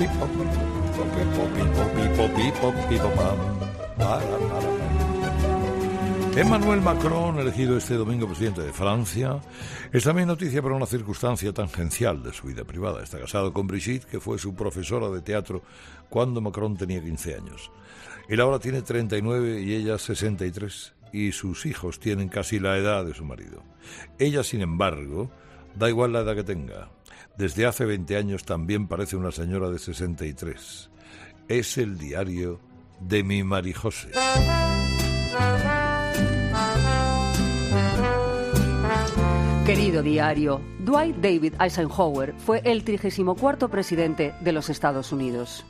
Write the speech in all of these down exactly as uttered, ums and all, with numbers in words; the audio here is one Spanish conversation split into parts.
Emmanuel Macron, elegido este domingo presidente de Francia, es también noticia por una circunstancia tangencial de su vida privada. Está casado con Brigitte, que fue su profesora de teatro cuando Macron tenía quince años. Él ahora tiene treinta y nueve y ella sesenta y tres, y sus hijos tienen casi la edad de su marido. Ella, sin embargo, da igual la edad que tenga. Desde hace veinte años también parece una señora de sesenta y tres. Es el diario de mi Marijose. Querido diario, Dwight David Eisenhower fue el trigésimo cuarto presidente de los Estados Unidos.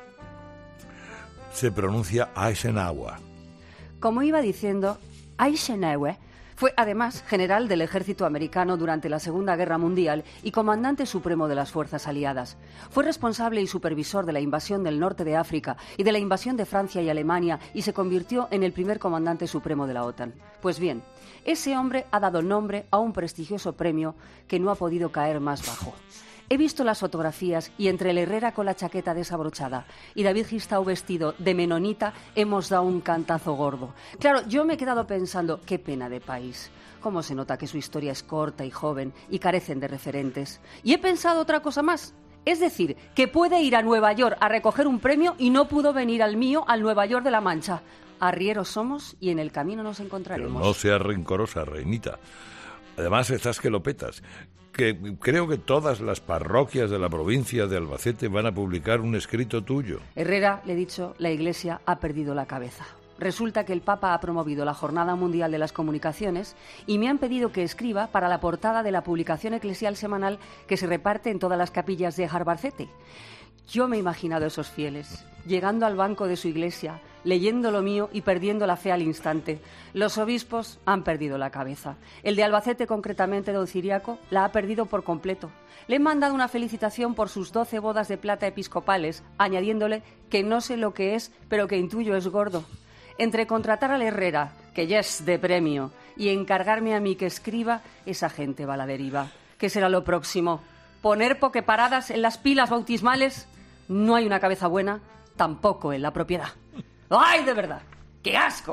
Se pronuncia Eisenhower. Como iba diciendo, Eisenhower fue además general del ejército americano durante la Segunda Guerra Mundial y comandante supremo de las fuerzas aliadas. Fue responsable y supervisor de la invasión del norte de África y de la invasión de Francia y Alemania y se convirtió en el primer comandante supremo de la OTAN. Pues bien, ese hombre ha dado nombre a un prestigioso premio que no ha podido caer más bajo. He visto las fotografías y entre el Herrera con la chaqueta desabrochada y David Gistau vestido de menonita hemos dado un cantazo gordo. Claro, yo me he quedado pensando, qué pena de país. Cómo se nota que su historia es corta y joven y carecen de referentes. Y he pensado otra cosa más. Es decir, que puede ir a Nueva York a recoger un premio y no pudo venir al mío, al Nueva York de la Mancha. Arrieros somos y en el camino nos encontraremos. Pero no seas rencorosa, reinita. Además, estás que lo petas. Que creo que todas las parroquias de la provincia de Albacete van a publicar un escrito tuyo. Herrera, le he dicho, la Iglesia ha perdido la cabeza. Resulta que el Papa ha promovido la Jornada Mundial de las Comunicaciones y me han pedido que escriba para la portada de la publicación eclesial semanal que se reparte en todas las capillas de Albacete. Yo me he imaginado a esos fieles, llegando al banco de su iglesia, leyendo lo mío y perdiendo la fe al instante. Los obispos han perdido la cabeza. El de Albacete, concretamente, don Ciriaco, la ha perdido por completo. Le he mandado una felicitación por sus doce bodas de plata episcopales, añadiéndole que no sé lo que es, pero que intuyo es gordo. Entre contratar al Herrera, que ya es de premio, y encargarme a mí que escriba, esa gente va a la deriva. ¿Qué será lo próximo? ¿Poner pokeparadas en las pilas bautismales? No hay una cabeza buena, tampoco en la propiedad. ¡Ay, de verdad! ¡Qué asco!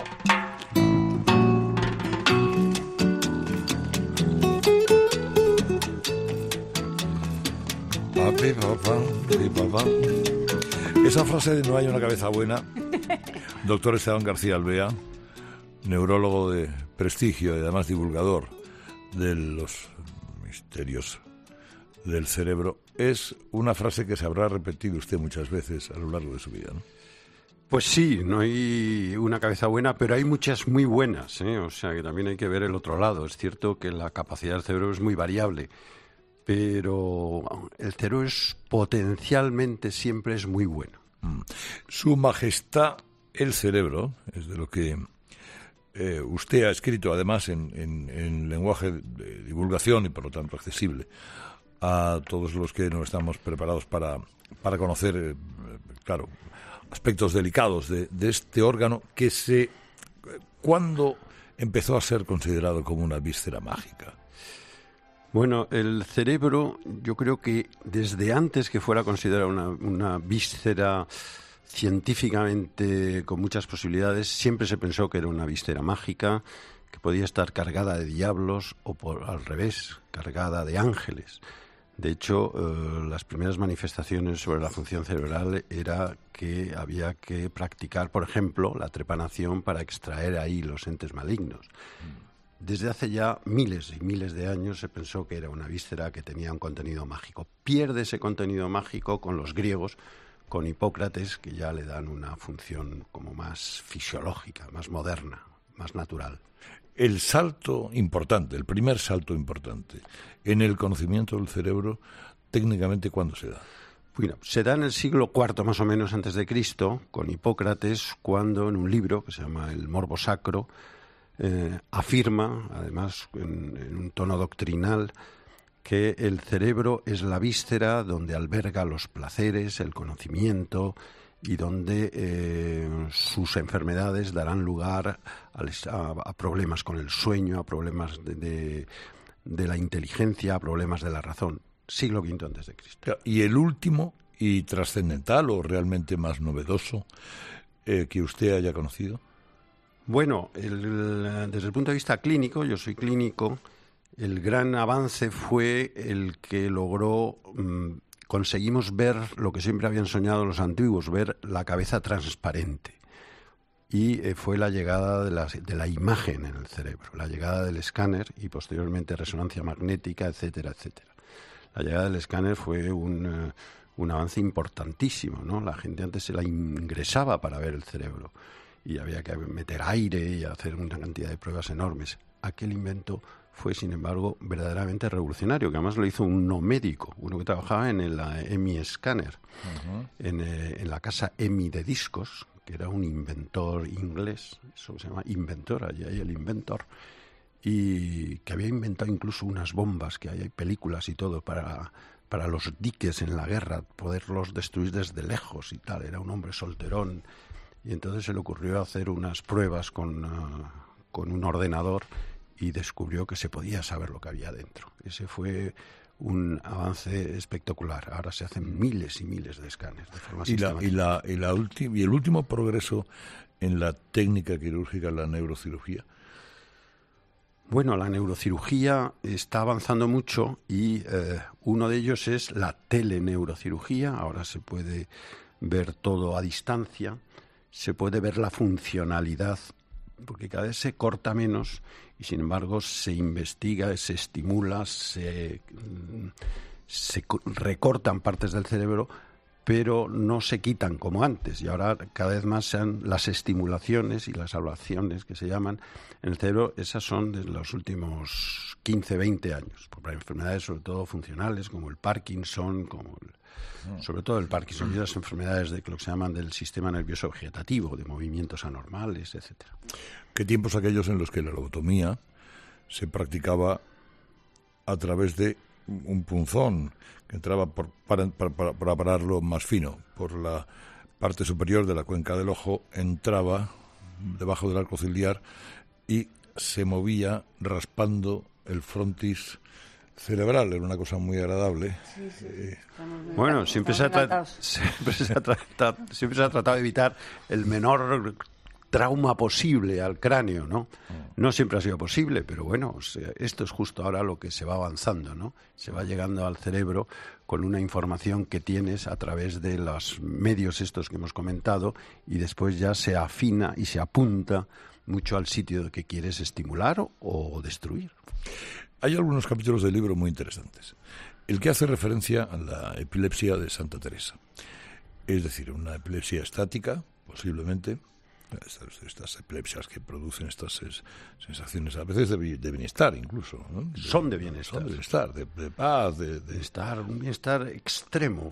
Esa frase de no hay una cabeza buena, doctor Esteban García Alvea, neurólogo de prestigio y además divulgador de los misterios del cerebro, es una frase que se habrá repetido usted muchas veces a lo largo de su vida, ¿no? Pues sí, no hay una cabeza buena, pero hay muchas muy buenas, ¿eh? O sea, que también hay que ver el otro lado. Es cierto que la capacidad del cerebro es muy variable, pero el cerebro es potencialmente siempre es muy bueno. Mm. Su Majestad el Cerebro, es de lo que eh, usted ha escrito, además, en, en, en lenguaje de divulgación y, por lo tanto, accesible a todos los que no estamos preparados para, para conocer, eh, claro, aspectos delicados de, de este órgano que se... ¿Cuándo empezó a ser considerado como una víscera mágica? Bueno, el cerebro, yo creo que desde antes que fuera considerado una, una víscera científicamente con muchas posibilidades, siempre se pensó que era una víscera mágica, que podía estar cargada de diablos o por al revés, cargada de ángeles. De hecho, eh, las primeras manifestaciones sobre la función cerebral era que había que practicar, por ejemplo, la trepanación para extraer ahí los entes malignos. Desde hace ya miles y miles de años se pensó que era una víscera que tenía un contenido mágico. Pierde ese contenido mágico con los griegos, con Hipócrates, que ya le dan una función como más fisiológica, más moderna, más natural. El salto importante, el primer salto importante en el conocimiento del cerebro, técnicamente, ¿cuándo se da? Bueno, se da en el siglo cuarto más o menos antes de Cristo, con Hipócrates, cuando en un libro que se llama El Morbo Sacro, eh, afirma, además en, en un tono doctrinal, que el cerebro es la víscera donde alberga los placeres, el conocimiento y donde eh, sus enfermedades darán lugar a, a, a problemas con el sueño, a problemas de, de, de la inteligencia, a problemas de la razón. Siglo quinto antes de Cristo. Y el último y trascendental o realmente más novedoso eh, que usted haya conocido? Bueno, el, desde el punto de vista clínico, yo soy clínico, el gran avance fue el que logró, mmm, conseguimos ver lo que siempre habían soñado los antiguos, ver la cabeza transparente. Y eh, fue la llegada de la, de la imagen en el cerebro, la llegada del escáner y posteriormente resonancia magnética, etcétera, etcétera. La llegada del escáner fue un, uh, un avance importantísimo, ¿no? La gente antes se la ingresaba para ver el cerebro y había que meter aire y hacer una cantidad de pruebas enormes. Aquel invento fue, sin embargo, verdaderamente revolucionario, que además lo hizo un no médico, uno que trabajaba en el EMI Scanner, uh-huh. en, eh, en la casa EMI de discos, que era un inventor inglés, eso se llama inventor, allí hay el inventor, y que había inventado incluso unas bombas, que hay películas y todo, para, para los diques en la guerra, poderlos destruir desde lejos y tal. Era un hombre solterón, y entonces se le ocurrió hacer unas pruebas con, uh, con un ordenador y descubrió que se podía saber lo que había dentro. Ese fue un avance espectacular. Ahora se hacen miles y miles de escáneres de forma y la, sistemática. Y, la, y, la ulti- y el último progreso en la técnica quirúrgica, la neurocirugía. Bueno, la neurocirugía está avanzando mucho y eh, uno de ellos es la teleneurocirugía. Ahora se puede ver todo a distancia, se puede ver la funcionalidad, porque cada vez se corta menos y sin embargo se investiga, se estimula, se, se recortan partes del cerebro, pero no se quitan como antes. Y ahora cada vez más sean las estimulaciones y las ablaciones que se llaman en el cerebro, esas son de los últimos quince, veinte años, para enfermedades sobre todo funcionales como el Parkinson, como el, sobre todo el Parkinson y las enfermedades de lo que se llaman del sistema nervioso vegetativo, de movimientos anormales, etcétera. ¿Qué tiempos aquellos en los que la lobotomía se practicaba a través de un punzón que entraba por, para, para, para, para pararlo más fino por la parte superior de la cuenca del ojo, entraba debajo del arco ciliar y se movía raspando el frontis cerebral? Era una cosa muy agradable. Sí, sí. Eh, bueno, siempre se, ha tra- siempre, se ha tratado, siempre se ha tratado de evitar el menor trauma posible al cráneo, ¿no? No siempre ha sido posible, pero bueno, esto es justo ahora lo que se va avanzando, ¿no? Se va llegando al cerebro con una información que tienes a través de los medios estos que hemos comentado y después ya se afina y se apunta mucho al sitio que quieres estimular o, o destruir. Hay algunos capítulos del libro muy interesantes. El que hace referencia a la epilepsia de Santa Teresa. Es decir, una epilepsia estática, posiblemente. Estas, estas epilepsias que producen estas es, sensaciones a veces de, de bienestar incluso, ¿no? De, son de bienestar. Son de bienestar, de, de paz, de, de... Estar, un bienestar extremo,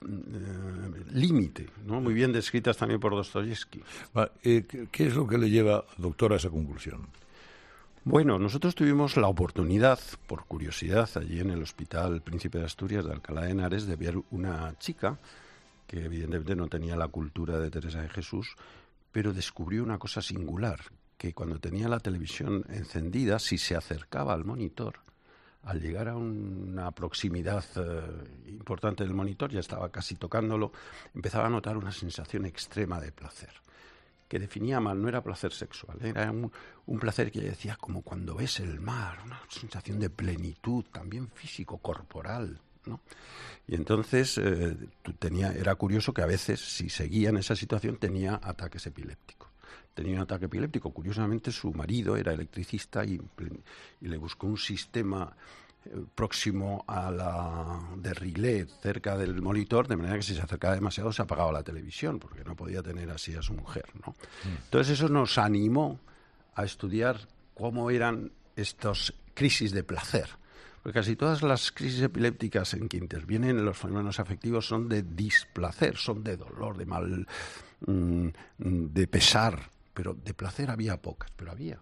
eh, límite, ¿no? Muy bien descritas también por Dostoyevsky. Eh, ¿qué, ¿Qué es lo que le lleva, doctor, a esa conclusión? Bueno, nosotros tuvimos la oportunidad, por curiosidad, allí en el Hospital Príncipe de Asturias de Alcalá de Henares, de ver una chica que evidentemente no tenía la cultura de Teresa de Jesús, pero descubrió una cosa singular, que cuando tenía la televisión encendida, si se acercaba al monitor, al llegar a una proximidad eh, importante del monitor, ya estaba casi tocándolo, empezaba a notar una sensación extrema de placer, que definía mal, no era placer sexual, era un, un placer que ella decía como cuando ves el mar, una sensación de plenitud, también físico, corporal, ¿no? Y entonces eh, tenía, era curioso que a veces, si seguía en esa situación, tenía ataques epilépticos. Tenía un ataque epiléptico. Curiosamente, su marido era electricista y, y le buscó un sistema eh, próximo a la de relé, cerca del monitor, de manera que si se acercaba demasiado se apagaba la televisión, porque no podía tener así a su mujer, ¿no? Mm. Entonces eso nos animó a estudiar cómo eran estas crisis de placer. Porque casi todas las crisis epilépticas en que intervienen los fenómenos afectivos son de displacer, son de dolor, de mal, mmm, de pesar, pero de placer había pocas, pero había.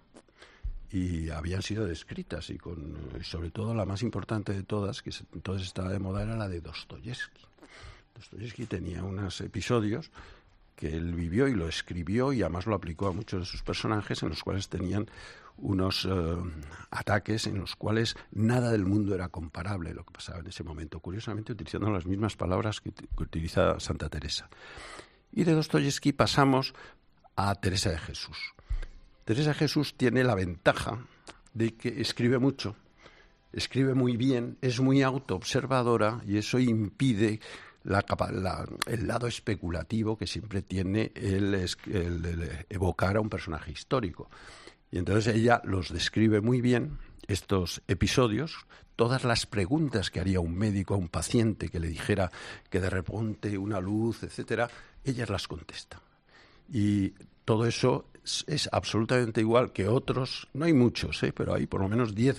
Y habían sido descritas, y con sobre todo la más importante de todas, que entonces estaba de moda, era la de Dostoyevsky. Dostoyevsky tenía unos episodios que él vivió y lo escribió y además lo aplicó a muchos de sus personajes, en los cuales tenían unos eh, ataques en los cuales nada del mundo era comparable lo que pasaba en ese momento, curiosamente utilizando las mismas palabras que, que utiliza Santa Teresa. Y de Dostoyevski pasamos a Teresa de Jesús. Teresa de Jesús tiene la ventaja de que escribe mucho, escribe muy bien, es muy autoobservadora y eso impide la, la, el lado especulativo que siempre tiene el, el, el evocar a un personaje histórico. Y entonces ella los describe muy bien, estos episodios, todas las preguntas que haría un médico a un paciente que le dijera que de repente una luz, etcétera, ella las contesta. Y todo eso es, es absolutamente igual que otros, no hay muchos, ¿eh? pero hay por lo menos diez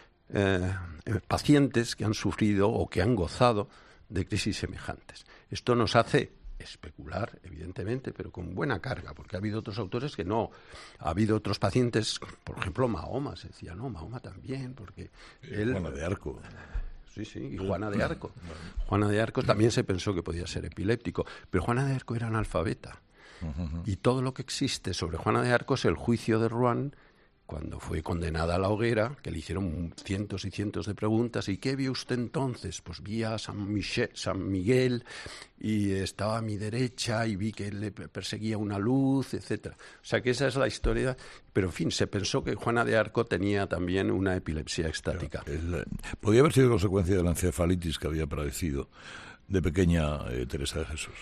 eh, pacientes que han sufrido o que han gozado de crisis semejantes. Esto nos hace especular, evidentemente, pero con buena carga, porque ha habido otros autores que no. Ha habido otros pacientes, por ejemplo, Mahoma, se decía, no, Mahoma también, porque él... Juana de Arco. Sí, sí, y Juana de Arco. Juana de Arco también se pensó que podía ser epiléptico, pero Juana de Arco era analfabeta. Uh-huh. Y todo lo que existe sobre Juana de Arco es el juicio de Rouen, cuando fue condenada a la hoguera, que le hicieron cientos y cientos de preguntas. ¿Y qué vio usted entonces? Pues vi a San, Michel, San Miguel y estaba a mi derecha y vi que le perseguía una luz, etcétera. O sea que esa es la historia. Pero, en fin, se pensó que Juana de Arco tenía también una epilepsia extática. El, podía haber sido consecuencia de la encefalitis que había padecido de pequeña eh, Teresa de Jesús.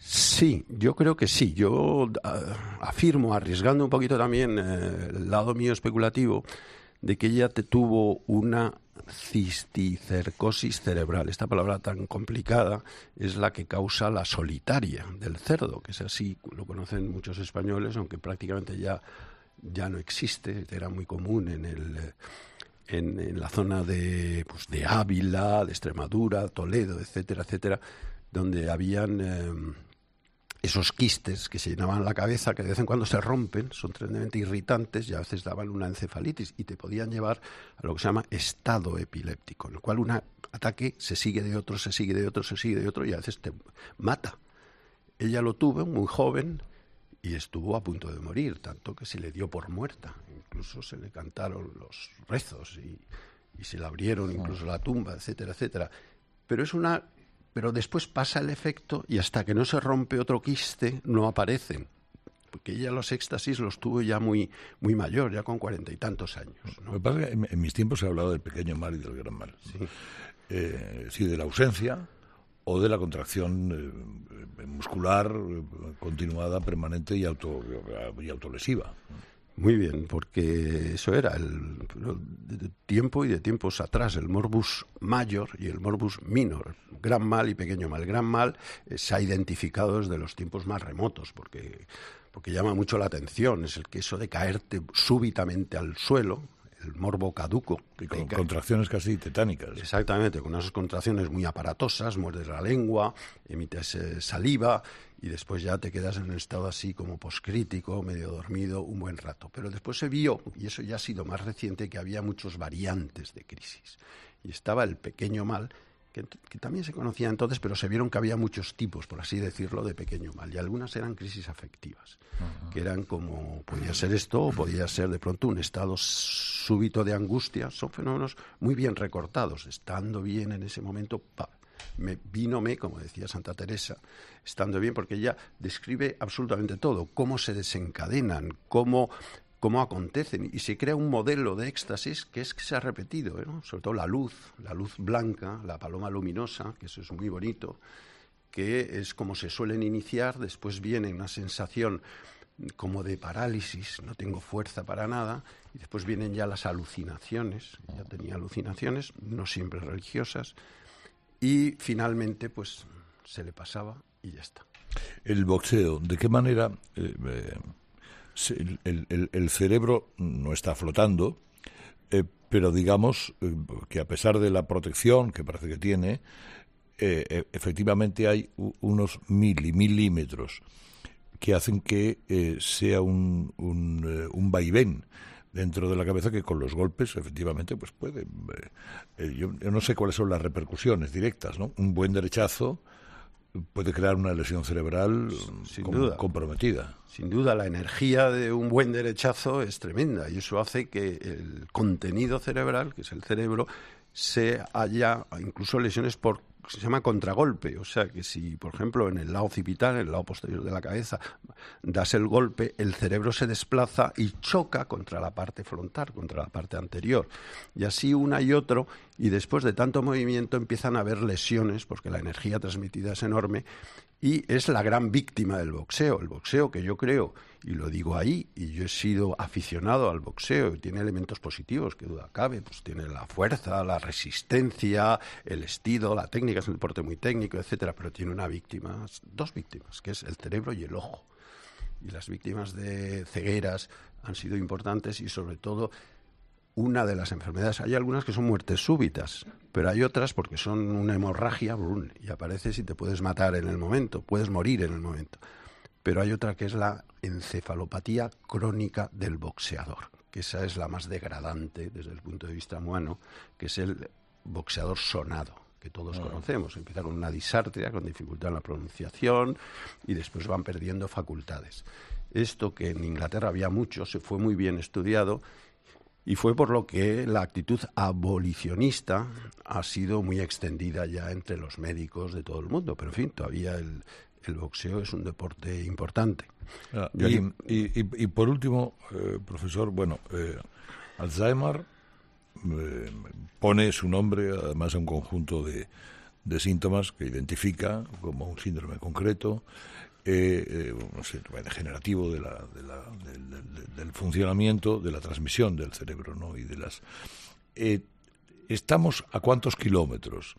Sí, yo creo que sí. Yo uh, afirmo, arriesgando un poquito también eh, el lado mío especulativo, de que ella te tuvo una cisticercosis cerebral. Esta palabra tan complicada es la que causa la solitaria del cerdo, que es así, lo conocen muchos españoles, aunque prácticamente ya, ya no existe, era muy común en el... En, en la zona de, pues, de Ávila, de Extremadura, Toledo, etcétera, etcétera, donde habían eh, esos quistes que se llenaban la cabeza, que de vez en cuando se rompen, son tremendamente irritantes y a veces daban una encefalitis y te podían llevar a lo que se llama estado epiléptico, en el cual un ataque se sigue de otro, se sigue de otro, se sigue de otro y a veces te mata. Ella lo tuvo muy joven y estuvo a punto de morir, tanto que se le dio por muerta. Incluso se le cantaron los rezos y, y se le abrieron incluso la tumba, etcétera, etcétera. Pero es una... Pero después pasa el efecto y hasta que no se rompe otro quiste no aparecen. Porque ella los éxtasis los tuvo ya muy, muy mayor, ya con cuarenta y tantos años, ¿no? Lo que pasa es que en, en mis tiempos se ha hablado del pequeño mal y del gran mal. Sí, eh, sí de la ausencia o de la contracción eh, muscular eh, continuada, permanente y, auto, y autolesiva. Muy bien, porque eso era el, de tiempo y de tiempos atrás, el morbus mayor y el morbus minor, gran mal y pequeño mal. El gran mal eh, se ha identificado desde los tiempos más remotos, porque, porque llama mucho la atención, es el que eso de caerte súbitamente al suelo, el morbo caduco. Y con contracciones casi tetánicas. Exactamente, con unas contracciones muy aparatosas, muerdes la lengua, emites eh, saliva y después ya te quedas en un estado así como poscrítico, medio dormido, un buen rato. Pero después se vio, y eso ya ha sido más reciente, que había muchos variantes de crisis. Y estaba el pequeño mal, que, que también se conocía entonces, pero se vieron que había muchos tipos, por así decirlo, de pequeño mal. Y algunas eran crisis afectivas, uh-huh. que eran como, podía ser esto, o podía ser de pronto un estado súbito de angustia. Son fenómenos muy bien recortados. Estando bien en ese momento, pa, me vínome, como decía Santa Teresa, estando bien, porque ella describe absolutamente todo, cómo se desencadenan, cómo... cómo acontecen, y se crea un modelo de éxtasis que es que se ha repetido, ¿eh? ¿no? Sobre todo la luz, la luz blanca, la paloma luminosa, que eso es muy bonito, que es como se suelen iniciar, después viene una sensación como de parálisis, no tengo fuerza para nada, y después vienen ya las alucinaciones, ya tenía alucinaciones, no siempre religiosas, y finalmente pues se le pasaba y ya está. El boxeo, ¿de qué manera... Eh, eh... El, el, el cerebro no está flotando, eh, pero digamos eh, que a pesar de la protección que parece que tiene, eh, eh, efectivamente hay u- unos mili, milímetros que hacen que eh, sea un, un, eh, un vaivén dentro de la cabeza que con los golpes efectivamente pues puede... Eh, eh, yo, yo no sé cuáles son las repercusiones directas, ¿no? Un buen derechazo puede crear una lesión cerebral sin com- duda. comprometida. Sin duda, la energía de un buen derechazo es tremenda y eso hace que el contenido cerebral, que es el cerebro, se haya incluso lesiones por, se llama contragolpe, o sea que si, por ejemplo, en el lado occipital, en el lado posterior de la cabeza, das el golpe, el cerebro se desplaza y choca contra la parte frontal, contra la parte anterior, y así una y otro, y después de tanto movimiento empiezan a haber lesiones, porque la energía transmitida es enorme, y es la gran víctima del boxeo. El boxeo, que yo creo, y lo digo ahí, y yo he sido aficionado al boxeo, y tiene elementos positivos, que duda cabe, pues tiene la fuerza, la resistencia, el estilo, la técnica, es un deporte muy técnico, etcétera, pero tiene una víctima, dos víctimas, que es el cerebro y el ojo. Y las víctimas de cegueras han sido importantes y sobre todo una de las enfermedades, hay algunas que son muertes súbitas, pero hay otras porque son una hemorragia, brum, y apareces y te puedes matar en el momento, puedes morir en el momento. Pero hay otra que es la encefalopatía crónica del boxeador, que esa es la más degradante desde el punto de vista humano, que es el boxeador sonado, que todos oh. conocemos. Empieza con una disartria, con dificultad en la pronunciación, y después van perdiendo facultades. Esto, que en Inglaterra había mucho, se fue muy bien estudiado, y fue por lo que la actitud abolicionista ha sido muy extendida ya entre los médicos de todo el mundo. Pero, en fin, todavía el, el boxeo es un deporte importante. Ah, y, y, y, y por último, eh, profesor, bueno, eh, Alzheimer eh, pone su nombre, además, a un conjunto de, de síntomas que identifica como un síndrome concreto, Eh, eh, no sé, degenerativo de la, de la, del, del, del funcionamiento, de la transmisión del cerebro, ¿no? Y de las eh, estamos a cuántos kilómetros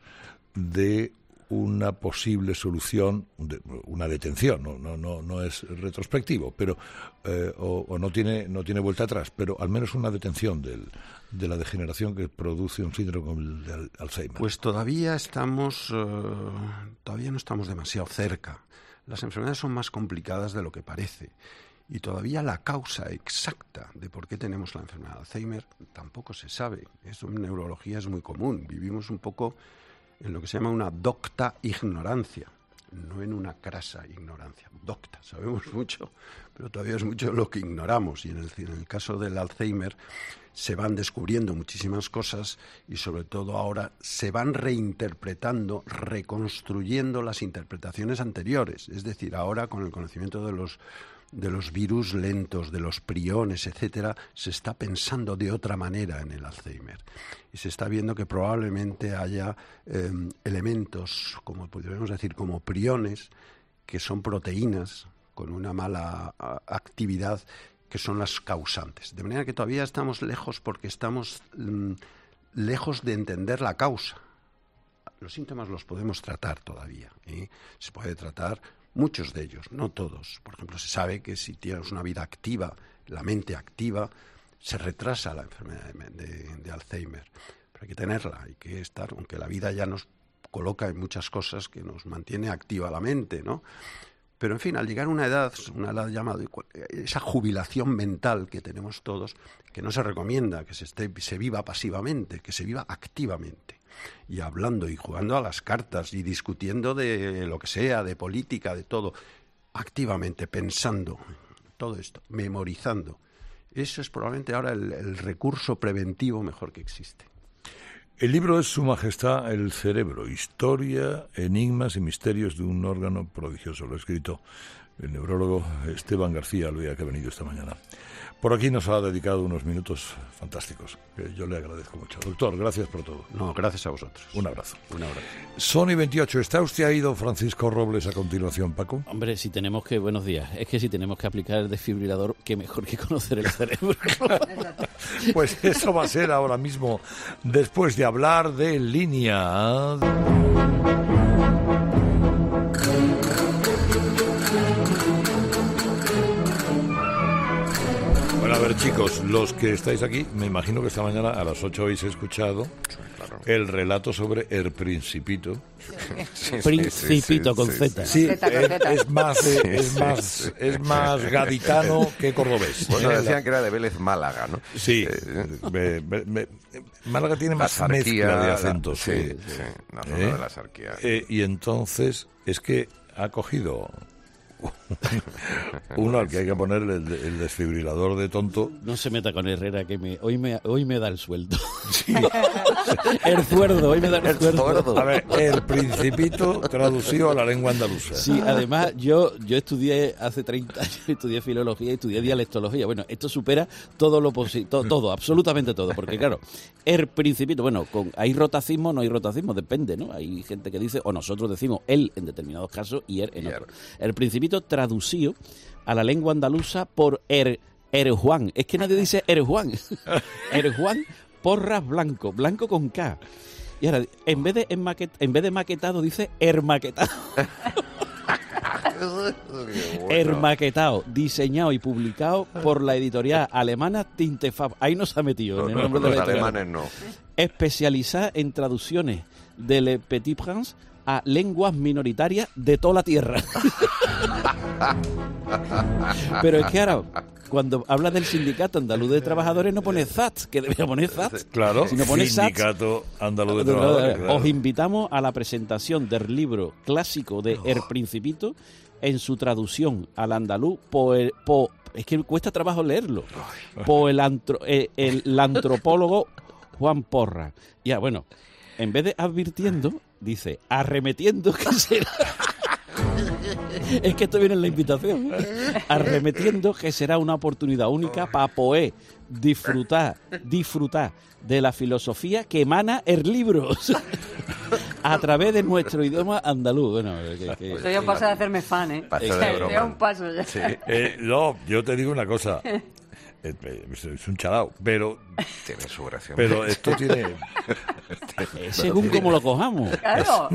de una posible solución, de, una detención, no, no, no, no es retrospectivo, pero eh, o, o no tiene no tiene vuelta atrás, pero al menos una detención del, de la degeneración que produce un síndrome como el de Alzheimer. Pues todavía estamos, uh, todavía no estamos demasiado cerca. Las enfermedades son más complicadas de lo que parece y todavía la causa exacta de por qué tenemos la enfermedad de Alzheimer tampoco se sabe. Eso en neurología es muy común. Vivimos un poco en lo que se llama una docta ignorancia, no en una crasa ignorancia. Docta, sabemos mucho, pero todavía es mucho lo que ignoramos. Y en el, en el caso del Alzheimer se van descubriendo muchísimas cosas y sobre todo ahora se van reinterpretando, reconstruyendo las interpretaciones anteriores. Es decir, ahora con el conocimiento de los, de los virus lentos, de los priones, etcétera, se está pensando de otra manera en el Alzheimer. Y se está viendo que probablemente haya eh, elementos, como podríamos decir, como priones, que son proteínas con una mala a, actividad, que son las causantes. De manera que todavía estamos lejos porque estamos mm, lejos de entender la causa. Los síntomas los podemos tratar todavía, ¿eh? Se puede tratar muchos de ellos, no todos. Por ejemplo, se sabe que si tienes una vida activa, la mente activa, se retrasa la enfermedad de, de, de Alzheimer. Pero hay que tenerla, hay que estar, aunque la vida ya nos coloca en muchas cosas que nos mantiene activa la mente, ¿no? Pero, en fin, al llegar a una edad, una edad llamada, esa jubilación mental que tenemos todos, que no se recomienda que se, esté, se viva pasivamente, que se viva activamente. Y hablando y jugando a las cartas y discutiendo de lo que sea, de política, de todo, activamente, pensando, todo esto, memorizando. Eso es probablemente ahora el, el recurso preventivo mejor que existe. El libro es Su Majestad el Cerebro, historia, enigmas y misterios de un órgano prodigioso. Lo ha escrito el neurólogo Esteban García Alvea, que ha venido esta mañana. Por aquí nos ha dedicado unos minutos fantásticos, que yo le agradezco mucho. Doctor, gracias por todo. No, gracias a vosotros. Un abrazo. Un abrazo. Sony veintiocho, ¿está usted ahí, don Francisco Robles, a continuación, Paco? Hombre, si tenemos que, buenos días, es que si tenemos que aplicar el desfibrilador, qué mejor que conocer el cerebro. Pues eso va a ser ahora mismo, después de hablar de línea. Bueno, a ver, chicos, los que estáis aquí, me imagino que esta mañana a las ocho habéis escuchado el relato sobre El Principito. Sí, Principito sí, sí, con sí, Z. Sí, Z, es, Z. es más, eh, es Sí, más, sí. es más gaditano que cordobés. Bueno, Eh, decían la- que era de Vélez Málaga, ¿no? Sí, Eh, me- me- me- Málaga tiene la más sarquía, mezcla de la- acentos. sí, sí. sí, la zona ¿Eh? de la sarquía. Eh, y entonces es que ha cogido uno al que hay que ponerle el, el desfibrilador de tonto. No se meta con Herrera, que me, hoy, me, hoy me da el sueldo. El zuerdo, hoy me da el sueldo. A ver, El Principito traducido a la lengua andaluza. Sí, además yo yo estudié hace treinta años, estudié filología y estudié dialectología. Bueno, esto supera todo lo posible, todo, todo, absolutamente todo, porque claro, El Principito, bueno, con, hay rotacismo, no hay rotacismo, depende, ¿no? Hay gente que dice, o nosotros decimos él en determinados casos y él en Y otros. El Principito traducido a la lengua andaluza por Er, er Juan. Es que nadie dice Er Juan. Er Juan Porras Blanco, blanco con K. Y ahora, en vez de, enmaquet, en vez de maquetado, dice hermaquetado. Hermaquetado, diseñado y publicado por la editorial alemana Tintefab. Ahí no se ha metido en el nombre de Los la editorial. alemanes no. Especializada en traducciones de Le Petit Prince a lenguas minoritarias de toda la tierra. Pero es que ahora, cuando habla del Sindicato Andaluz de Trabajadores, no pone Z A T, que debería poner Z A T. Claro, Si no pone S A T, Sindicato Andaluz de Trabajadores. Claro. os invitamos a la presentación del libro clásico de El Principito en su traducción al andaluz por el, po, es que cuesta trabajo leerlo, por el, antro, eh, el, el antropólogo Juan Porra. Ya, bueno, en vez de advirtiendo, dice arremetiendo que será... Es que esto viene en la invitación. Arremetiendo que será una oportunidad única para poder disfrutar, disfrutar de la filosofía que emana el libro a través de nuestro idioma andaluz. Bueno, que, que, Soy un paso de hacerme fan, ¿eh? Paso de Estoy broma. a un paso ya. Sí, Eh, no, yo te digo una cosa. Eh, eh, Es un chalao, pero, tiene su gracia. pero esto tiene... eh, según como lo cojamos. Claro.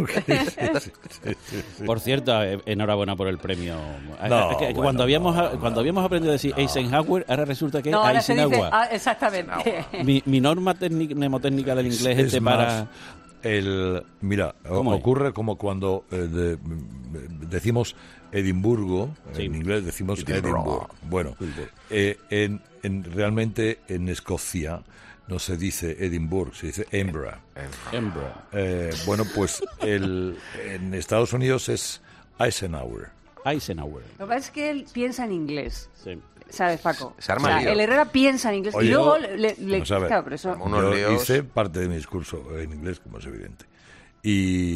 Por cierto, eh, enhorabuena por el premio. No, Es que bueno, cuando habíamos no, cuando habíamos aprendido a decir Eisenhower, ahora resulta que No, es ahora se dice... Eisenhower. Ah, exactamente. Mi, mi norma técnica, mnemotécnica del inglés Es este más, para... el mira, o- ¿Cómo es? ocurre como cuando eh, de- decimos Edimburgo, Sí. en inglés decimos Edinburgh. Edimburgo. Bueno, eh, en, en- realmente en Escocia no se dice Edimburgo, se dice Edinburgh. Edinburgh. Eh, bueno, pues el, en Estados Unidos es Eisenhower. Eisenhower. Lo que pasa es que él piensa en inglés. Sí. ¿Sabes, Paco? Se arma O sea, lío. el Herrera piensa en inglés Oye, y luego yo- le... le- Vamos a ver. claro, pero eso... Unos Yo líos. hice parte de mi discurso en inglés, como es evidente. Y,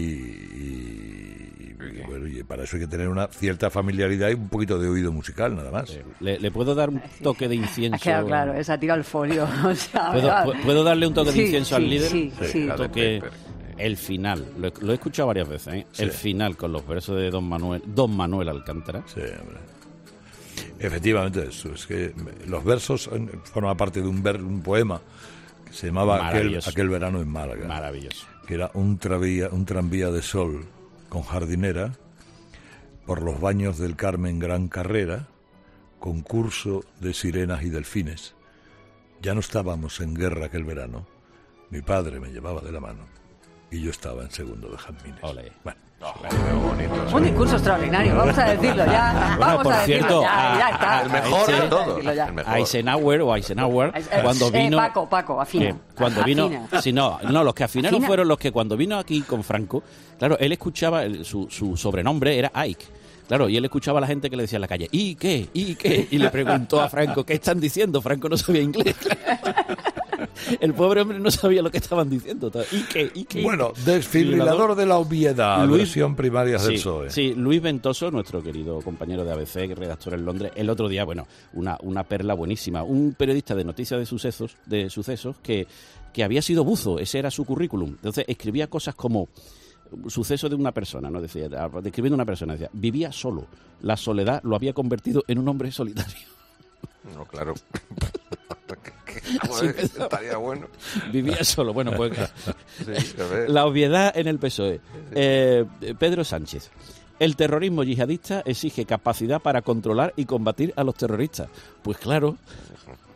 y- y, bueno, y para eso hay que tener una cierta familiaridad y un poquito de oído musical, nada más. ¿Le, le puedo dar un toque de Ha incienso? quedado claro, esa tira al folio. O sea, ¿Puedo, ¿verdad? pu- ¿puedo darle un toque de Sí, incienso sí, al líder? sí, Sí, sí. la de Toque, Pepper. el final, lo, he- lo he escuchado varias veces, ¿eh? Sí. El final con los versos de Don Manuel, Don Manuel Alcántara. Sí, hombre. Efectivamente, eso. Es que los versos eh, forman parte de un, ver, un poema que se llamaba aquel, Maravilloso. aquel verano en Málaga. Maravilloso. Que era un tranvía, un tranvía de sol con jardinera por los baños del Carmen Gran Carrera, concurso de sirenas y delfines. Ya no estábamos en guerra aquel verano. Mi padre me llevaba de la mano y yo estaba en segundo de jazmines. Ole. Bueno, Qué bonito. Un discurso extraordinario, vamos a decirlo ya. Bueno, Vamos por a decirlo cierto, ya, a- ya está. a- El mejor Ese- de todos. Decirlo ya. El mejor. Eisenhower o Eisenhower, Eh, cuando eh, vino... Paco, Paco, afina. que cuando vino, Afina. sí, no, no, los que afinaron Afina. fueron los que cuando vino aquí con Franco, claro, él escuchaba, el- su, su sobrenombre era Ike, claro, y él escuchaba a la gente que le decía en la calle, ¿y qué? ¿y qué? Y le preguntó a Franco, ¿qué están diciendo? Franco no sabía inglés. El pobre hombre no sabía lo que estaban diciendo. ¿Y qué? ¿y qué? bueno, desfibrilador de la obviedad, Luis- versión primaria del Sí, P S O E. sí, Luis Ventoso, nuestro querido compañero de A B C, redactor en Londres, el otro día, bueno, una, una perla buenísima, un periodista de noticias de sucesos, de sucesos que, que había sido buzo, ese era su currículum. Entonces escribía cosas como suceso de una persona, ¿no? Decía, describiendo una persona, decía, vivía solo, la soledad lo había convertido en un hombre solitario. No, claro. Así Joder, empezaba. estaría bueno. Vivía solo, bueno, pues Sí, a ver. la obviedad en el P S O E. Eh, Pedro Sánchez. El terrorismo yihadista exige capacidad para controlar y combatir a los terroristas. Pues claro,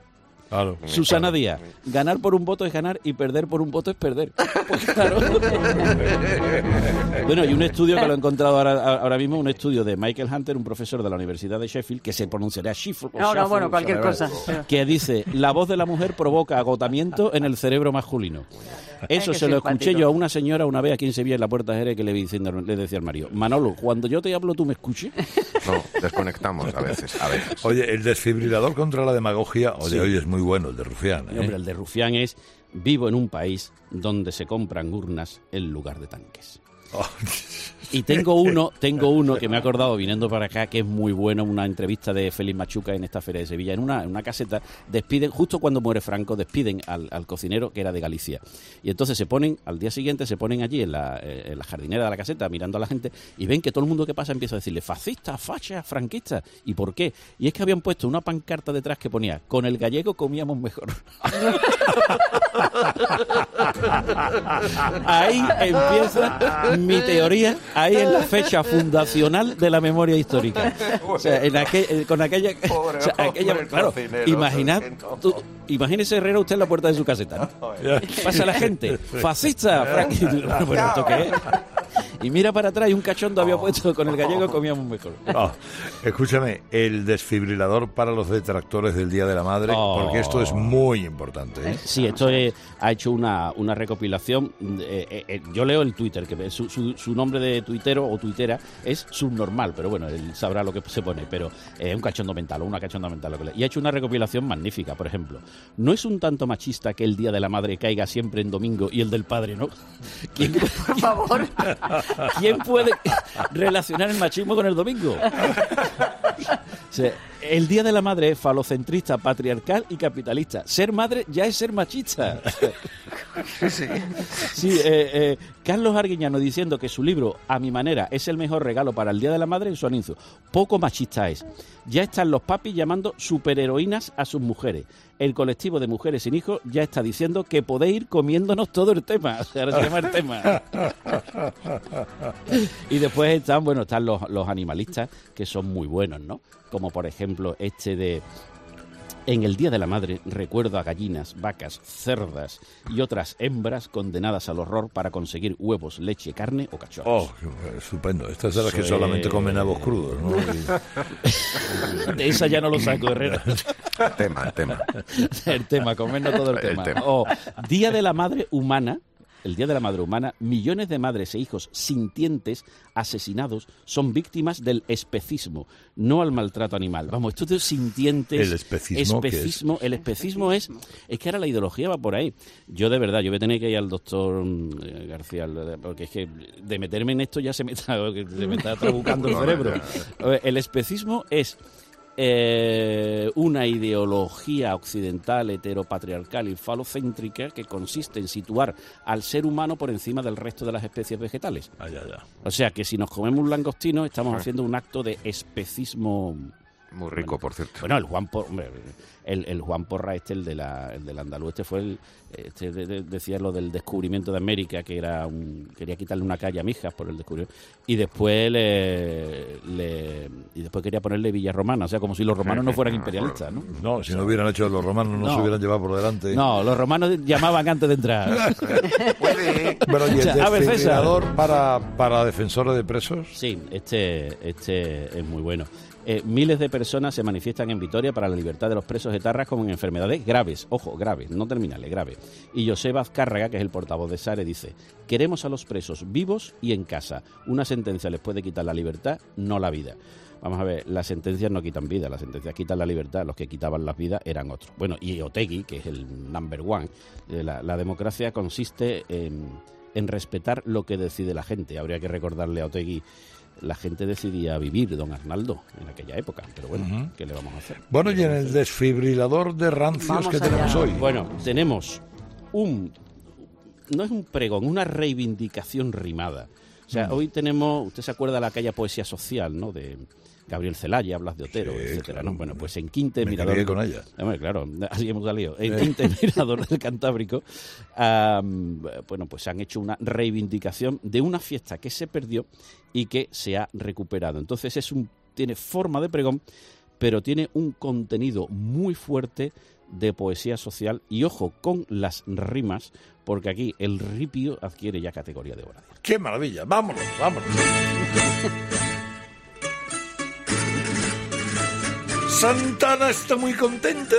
Claro. Susana Díaz, ganar por un voto es ganar y perder por un voto es perder. Pues claro. Bueno, y un estudio que lo he encontrado ahora, ahora mismo, un estudio de Michael Hunter, un profesor de la Universidad de Sheffield, que se pronunciará Sheffield o No, no, Sheffield, bueno, cualquier cosa. que dice, la voz de la mujer provoca agotamiento en el cerebro masculino. Eso Ay, se lo simpático. escuché yo a una señora una vez aquí en Sevilla en la Puerta de Jerez, que le, diciendo, le decía al marido, Manolo, cuando yo te hablo tú me escuches. No, desconectamos a veces, a veces. Oye, el desfibrilador contra la demagogia, oye, Sí. oye, es muy bueno, el de Rufián. Y, ¿eh? hombre, el de Rufián es, vivo en un país donde se compran urnas en lugar de tanques. Oh. Y tengo uno, tengo uno que me he acordado viniendo para acá, que es muy bueno, una entrevista de Félix Machuca en esta Feria de Sevilla. En una, en una caseta despiden, justo cuando muere Franco, despiden al, al cocinero que era de Galicia. Y entonces se ponen, al día siguiente se ponen allí en la, eh, en la jardinera de la caseta mirando a la gente y ven que todo el mundo que pasa empieza a decirle fascista, facha, franquista. ¿Y por qué? Y es que habían puesto una pancarta detrás que ponía, con el gallego comíamos mejor. Ahí empieza mi teoría, ahí es la fecha fundacional de la memoria histórica. O sea, en aquel, con aquella, Pobre o sea, aquella hombre, claro, cocinero, imaginad, es que no. tú, imagínese Herrera usted en la puerta de su caseta, ¿no? Pasa la gente, fascista, Frank, bueno, pero ¿esto qué es? Y mira para atrás y un cachondo había puesto con el gallego comíamos mejor. Oh, escúchame, el desfibrilador para los detractores del Día de la Madre, Oh. porque esto es muy importante, ¿eh? Sí, esto es, ha hecho una, una recopilación. Eh, eh, eh, yo leo el Twitter, que su, su, su nombre de tuitero o tuitera es subnormal, pero bueno, él sabrá lo que se pone, pero es eh, un cachondo mental o una cachonda mental. Lo que le, y ha hecho una recopilación magnífica, por ejemplo. ¿No es un tanto machista que el Día de la Madre caiga siempre en domingo y el del padre no? ¿Quién, Por favor. ¿Quién puede relacionar el machismo con el domingo? O sea, el Día de la Madre es falocentrista, patriarcal y capitalista. Ser madre ya es ser machista. Sí, eh, eh, Carlos Arguiñano diciendo que su libro, A mi manera, es el mejor regalo para el Día de la Madre en su anuncio. Poco machista es. Ya están los papis llamando superheroínas a sus mujeres. El colectivo de mujeres sin hijos ya está diciendo que podéis ir comiéndonos todo el tema. O sea, ahora se llama el tema. Y después están, bueno, están los, los animalistas, que son muy buenos, ¿no? Como por ejemplo este de... En el Día de la Madre recuerdo a gallinas, vacas, cerdas y otras hembras condenadas al horror para conseguir huevos, leche, carne o cachorros. Oh, qué estupendo. Estas son las que Sí. solamente comen nabos crudos, ¿no? Y- De esa ya no lo saco, Herrera. Tema, tema. El tema, comernos todo el El tema. tema. O Día de la Madre Humana. El Día de la Madre Humana, millones de madres e hijos sintientes asesinados son víctimas del especismo, no al maltrato animal. Vamos, esto de sintientes... ¿El especismo qué es? especismo El especismo es... Es que ahora la ideología va por ahí. Yo, de verdad, yo voy a tener que ir al doctor eh, García, porque es que de meterme en esto ya se me está, se me está trabucando el cerebro. El especismo es... Eh, una ideología occidental, heteropatriarcal y falocéntrica que consiste en situar al ser humano por encima del resto de las especies vegetales. Ah, ya, ya. O sea que si nos comemos un langostino estamos haciendo un acto de especismo. Muy rico, por cierto. Bueno, el Juan Porra, hombre, el, el Juan Porra este, el de la, el del andaluz, este fue el, este de, de, decía lo del descubrimiento de América, que era un, quería quitarle una calle a Mijas por el descubrimiento, y después le, le y después quería ponerle Villa Romana, o sea, como si los romanos no fueran imperialistas, ¿no? No, si no hubieran hecho los romanos, no, No. se hubieran llevado por delante. No, los romanos llamaban antes de entrar. Puede. Bueno, ¿y el O sea, a ver, César. desfibrilador para, para defensores de presos? Sí, este, este es muy bueno. Eh, miles de personas se manifiestan en Vitoria para la libertad de los presos etarras con enfermedades graves, ojo, graves, no terminales, graves. Y Joseba Azcárraga, que es el portavoz de SARE, dice: queremos a los presos vivos y en casa. Una sentencia les puede quitar la libertad, no la vida. Vamos a ver, las sentencias no quitan vida, las sentencias quitan la libertad, los que quitaban las vidas eran otros. Bueno, y Otegi, que es el number one, eh, la, la democracia consiste en, en respetar lo que decide la gente. Habría que recordarle a Otegi, la gente decidía vivir, don Arnaldo, en aquella época, pero bueno, Ujú. ¿qué le vamos a hacer? Bueno, ¿Qué y le en vamos a el hacer? desfibrilador de rancios Vamos que allá. tenemos hoy. Bueno, tenemos un... No es un pregón, una reivindicación rimada. O sea, Mm. hoy tenemos... Usted se acuerda de la aquella poesía social, ¿no?, de Gabriel Celaya, hablas de Otero, Sí, etcétera, claro. ¿no? Bueno, pues en Quinte, Me Mirador... crié con ella. Hombre, claro, así hemos salido. En Quinte, Mirador del Cantábrico, am, bueno, pues han hecho una reivindicación de una fiesta que se perdió y que se ha recuperado. Entonces es un tiene forma de pregón, pero tiene un contenido muy fuerte de poesía social y ojo con las rimas, porque aquí el ripio adquiere ya categoría de obra. ¡Qué maravilla! ¡Vámonos, vámonos! Santana está muy contenta.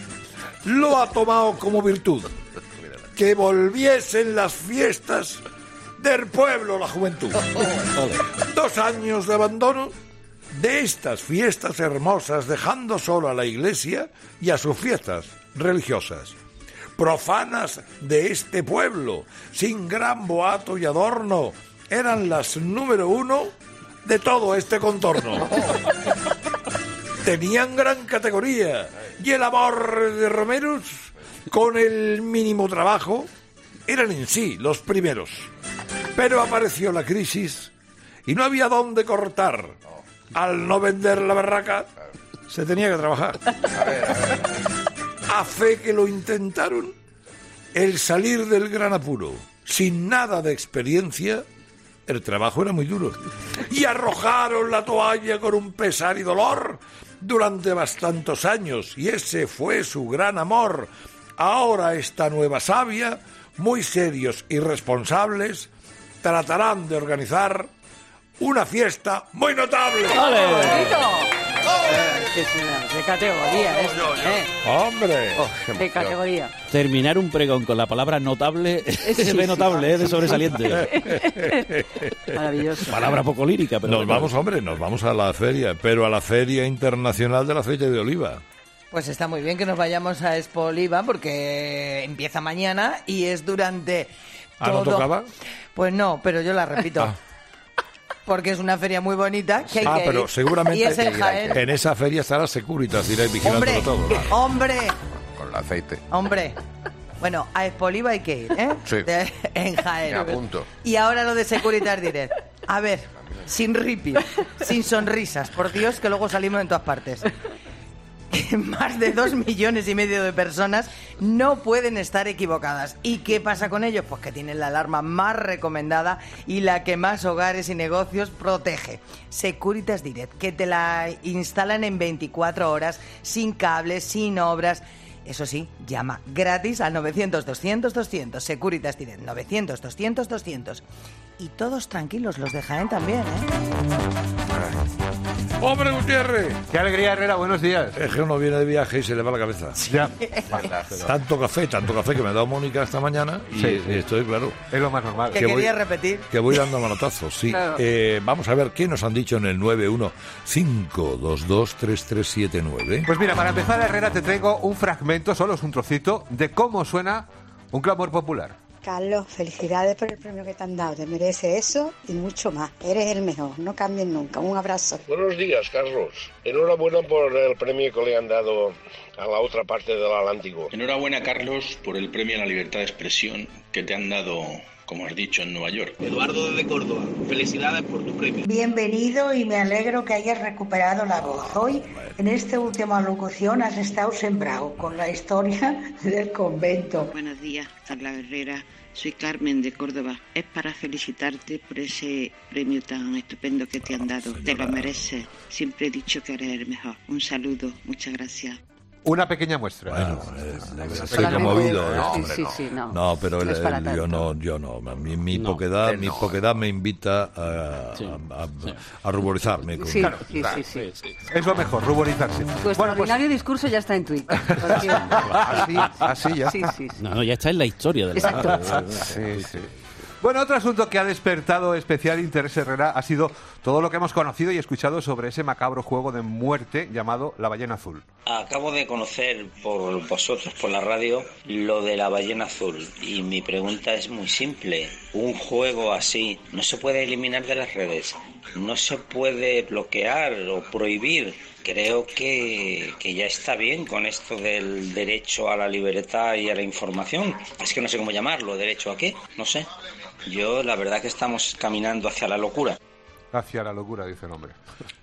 Lo ha tomado como virtud. Que volviesen las fiestas del pueblo, la juventud. Dos años de abandono de estas fiestas hermosas, dejando solo a la iglesia y a sus fiestas religiosas, profanas de este pueblo, sin gran boato y adorno, eran las número uno de todo este contorno. Tenían gran categoría y el amor de Romeros, con el mínimo trabajo, eran en sí los primeros. Pero apareció la crisis y no había dónde cortar. Al no vender la barraca, se tenía que trabajar. A ver, a ver. A fe que lo intentaron, el salir del gran apuro, sin nada de experiencia, el trabajo era muy duro. Y arrojaron la toalla con un pesar y dolor durante bastantes años, y ese fue su gran amor. Ahora esta nueva savia, muy serios y responsables, tratarán de organizar una fiesta muy notable. ¡Ole! ¡Qué, qué categoría es! ¿eh? ¡Hombre! ¡Qué categoría! Terminar un pregón con la palabra notable es Sí, de sí, notable, sí, es de sí, sobresaliente. Maravilloso. Palabra poco lírica, pero... Nos vamos, hombre, nos vamos a la feria, pero a la Feria Internacional del Aceite de Oliva. Pues está muy bien que nos vayamos a Expo Oliva porque empieza mañana y es durante ¿Ah, no todo... tocaba? Pues no, pero yo la repito. Ah. Porque es una feria muy bonita que hay Ah, que pero ir. seguramente Y es en Jaén. en esa feria estará Securitas, irá vigilándolo Hombre, todo. ¿no? hombre, Con el aceite. hombre. Bueno, a Expo Oliva hay que ir, ¿eh? Sí. De- en Jaén. Me apunto. Y ahora lo de Securitas Direct. A ver, sin ripio, sin sonrisas, por Dios, que luego salimos en todas partes. Que más de dos millones y medio de personas no pueden estar equivocadas. ¿Y qué pasa con ellos? Pues que tienen la alarma más recomendada y la que más hogares y negocios protege. Securitas Direct, que te la instalan en veinticuatro horas, sin cables, sin obras. Eso sí, llama gratis al novecientos doscientos doscientos. Securitas Direct, novecientos doscientos doscientos. Y todos tranquilos, los de Jaén también, ¿eh? ¡Hombre, Gutiérrez! Qué alegría, Herrera, buenos días. Es que uno viene de viaje y se le va la cabeza. Ya, Tanto café, tanto café que me ha dado Mónica esta mañana y, Sí, sí. y estoy, claro, es lo más normal. Que que voy- quería repetir. que voy dando manotazos, sí. Claro. Eh, vamos a ver qué nos han dicho en el nueve uno cinco dos dos tres tres siete nueve. Pues mira, para empezar, Herrera, te traigo un fragmento, solo es un trocito, de cómo suena un clamor popular. Carlos, felicidades por el premio que te han dado. Te mereces eso y mucho más. Eres el mejor. No cambies nunca. Un abrazo. Buenos días, Carlos. Enhorabuena por el premio que le han dado a la otra parte del Atlántico. Enhorabuena, Carlos, por el premio a la libertad de expresión que te han dado, como has dicho, en Nueva York. Eduardo desde Córdoba, felicidades por tu premio. Bienvenido y me alegro que hayas recuperado la voz. Hoy, en esta última locución, has estado sembrado con la historia del convento. Buenos días, Carla Herrera. Soy Carmen de Córdoba. Es para felicitarte por ese premio tan estupendo que te han dado. Te lo mereces. Siempre he dicho que eres el mejor. Un saludo. Muchas gracias. Una pequeña muestra. Bueno, eh, estoy Solamente- conmovido. No, eh. hombre, sí, no. sí, no. No, pero No el- es para el- tanto. yo no, yo no. Mi, mi No, poquedad, él mi no. poquedad me invita a, Sí, a- a- sí. a ruborizarme. Con, Sí, Claro, sí, claro. sí, sí. Sí, sí. Es lo mejor, ruborizarse. Tu Bueno, pues, extraordinario discurso ya está en Twitter. Porque- Así, así ya Sí, está. sí, sí. No, no, ya está en la historia del Exacto. Sí, sí. bueno, otro asunto que ha despertado especial interés, Herrera, ha sido todo lo que hemos conocido y escuchado sobre ese macabro juego de muerte llamado La Ballena Azul. Acabo de conocer por vosotros, por la radio, lo de la ballena azul. Y mi pregunta es muy simple. Un juego así no se puede eliminar de las redes, no se puede bloquear o prohibir. Creo que, que ya está bien con esto del derecho a la libertad y a la información. Es que no sé cómo llamarlo, ¿derecho a qué? No sé. Yo, la verdad que estamos caminando hacia la locura. Hacia la locura, dice el hombre.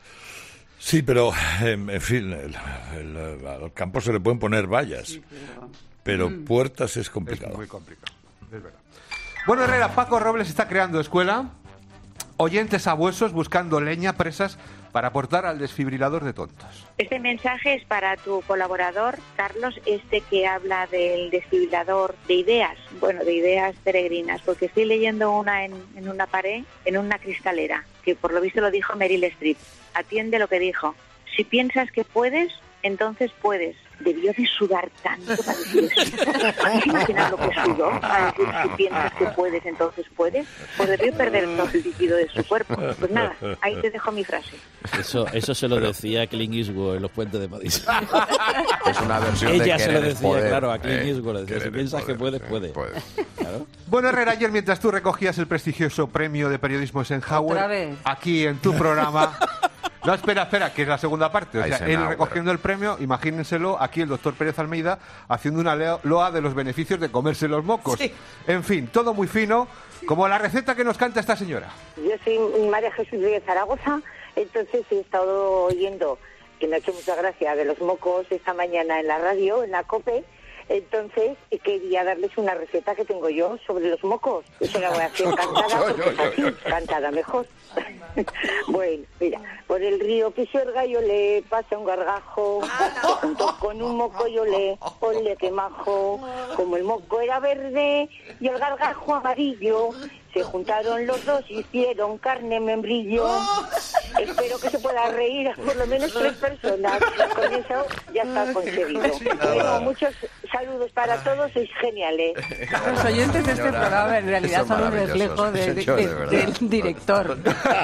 Sí, pero en, en fin, el- el- al campo se le pueden poner vallas, pero puertas es Es complicado. muy complicado, es verdad. Bueno, Herrera, Paco Robles está creando escuela oyentes sabuesos buscando leña, presas, para aportar al desfibrilador de tontos. Este mensaje es para tu colaborador, Carlos, este que habla del desfibrilador de ideas, bueno, de ideas peregrinas, porque estoy leyendo una en, en una pared, en una cristalera, que por lo visto lo dijo Meryl Streep. Atiende lo que dijo. Si piensas que puedes, entonces puedes. Debió de sudar tanto para decir eso. ¿Puedes imaginar lo que sudó para decir si piensas que puedes, entonces puedes? Pues debió perder todo el líquido de su cuerpo. Pues nada, ahí te dejo mi frase. Eso, eso se lo decía Clint Eastwood en Los Puentes de Madison. Es una versión de Ella se lo querer decía, poder, claro, a Clint eh, Eastwood. Le decía, si piensas poder, que puedes, eh, puedes. puedes. Claro. Bueno, Herrera, ayer mientras tú recogías el prestigioso premio de periodismo Eisenhower, ¿Otra vez? aquí en tu programa... No, espera, espera, que es la segunda parte. O sea, él Eisenhower. recogiendo el premio, imagínenselo, aquí el doctor Pérez Almeida haciendo una leo- loa de los beneficios de comerse los mocos. Sí. En fin, todo muy fino, como la receta que nos canta esta señora. Yo soy María Jesús de Zaragoza, entonces he estado oyendo, que me ha hecho mucha gracia, de los mocos esta mañana en la radio, en la COPE. Entonces quería darles una receta que tengo yo sobre los mocos. Eso la voy a hacer cantada, porque es así, cantada mejor. Bueno, mira, por el río Pisuerga yo le pasé un gargajo, junto con un moco yo le, ponle que majo, como el moco era verde y el gargajo amarillo, se juntaron los dos y hicieron carne membrillo. Espero que se pueda reír a por lo menos tres personas. Con eso ya está conseguido. Bueno, muchos saludos para todos, sois geniales. Los oyentes de este programa en realidad son un reflejo de, de- de- del director.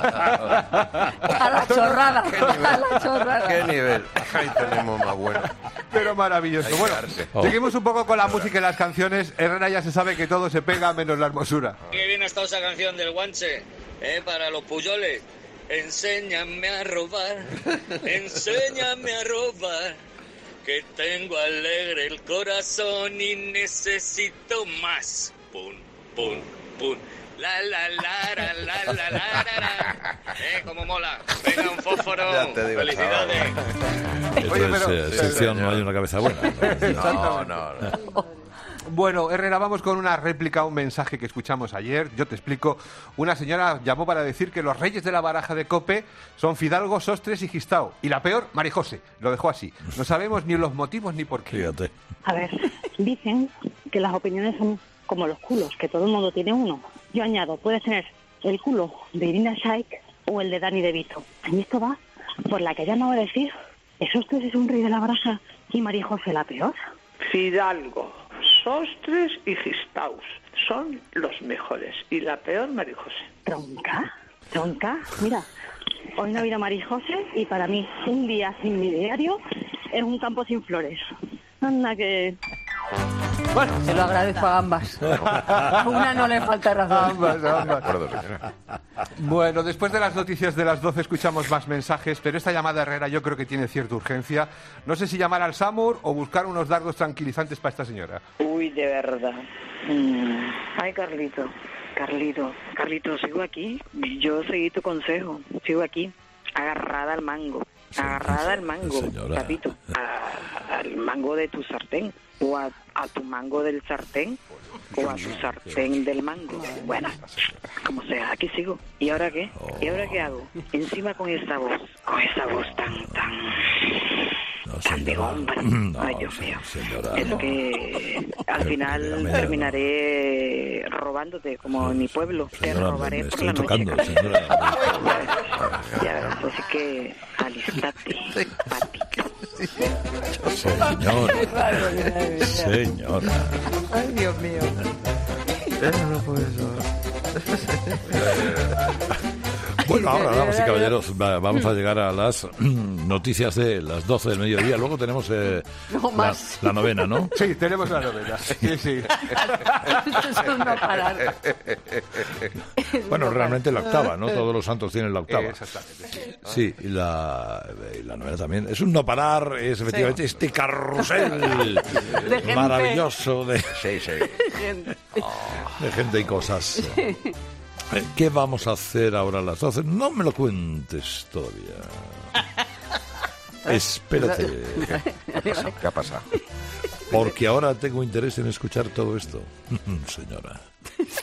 A la chorrada, a la chorrada. ¿Qué nivel? Ahí tenemos más bueno. Pero maravilloso. Hay que Bueno, darse. seguimos un poco con la música y las canciones. Herrera ya se sabe que todo se pega menos la hermosura. Qué bien ha estado esa canción del guanche, ¿eh? Para los puyoles. Enséñame a robar, enséñame a robar, que tengo alegre el corazón y necesito más. Pum, pum, pum. La, la, la, la, la, la, la, la, la. ¿Eh? Cómo mola. Venga, un fósforo. Ya te digo, Felicidades. Esto Oye, es pero- eh, sección No hay una cabeza buena. No, no, no. Bueno, Herrera, vamos con una réplica a un mensaje que escuchamos ayer. Yo te explico. Una señora llamó para decir que los reyes de la baraja de COPE son Fidalgo, Sostres y Gistao. Y la peor, Marijose. Lo dejó así. No sabemos ni los motivos ni por qué. Fíjate. A ver, dicen que las opiniones son como los culos, que todo el mundo tiene uno. Yo añado, puede ser el culo de Irina Shayk o el de Dani De Vito. Y esto va por la que llama a decir, ¿esos tres es un rey de la baraja y María José la peor? Fidalgo, Sostres y Gistaus son los mejores. Y la peor, María José. ¿Tronca? ¿Tronca? Mira, hoy no ha habido María José y para mí un día sin mi diario es un campo sin flores. Anda que... Bueno, se lo agradezco a ambas. A una no le falta razón. Ambas, ambas. Bueno, después de las noticias de las doce escuchamos más mensajes, pero esta llamada Herrera yo creo que tiene cierta urgencia. No sé si llamar al SAMUR o buscar unos dardos tranquilizantes para esta señora. Uy, de verdad. Mm. Ay, Carlito, Carlito, Carlito, sigo aquí. Yo seguí tu consejo. Sigo aquí, agarrada al mango. Agarrada al mango, Señora. Carlito. A- al mango de tu sartén. O a, a tu mango del sartén. O a tu sartén del mango. Bueno, como sea, aquí sigo. ¿Y ahora qué? ¿Y ahora qué hago? Encima con esa voz. Con esa voz tan, tan... tan de hombre. No, Ay, Dios mío. señora, Es no. que al final Dígame, terminaré robándote como en mi pueblo. Te Señora, me, robaré me por la estoy noche. tocando, señora. Ya verás, así que alistate, patito. Señora. Señora. Ay, Dios mío. Bueno, ahora, damas y caballeros, va- vamos a llegar a las noticias de las doce del mediodía. Luego tenemos eh, No la, más. la novena, ¿no? Sí, tenemos la novela. Sí, sí. Esto es un no parar. Bueno, realmente la octava, ¿no? Todos los santos tienen la octava. Exactamente, sí. Sí, y la, y la novena también. Es un no parar, es efectivamente este carrusel gente. maravilloso de, Sí, sí. de gente y cosas. Eh, ¿Qué vamos a hacer ahora a las doce? No me lo cuentes todavía. Espérate, ¿Qué ha pasado? ¿Qué ha pasado? porque ahora tengo interés en escuchar todo esto. Señora.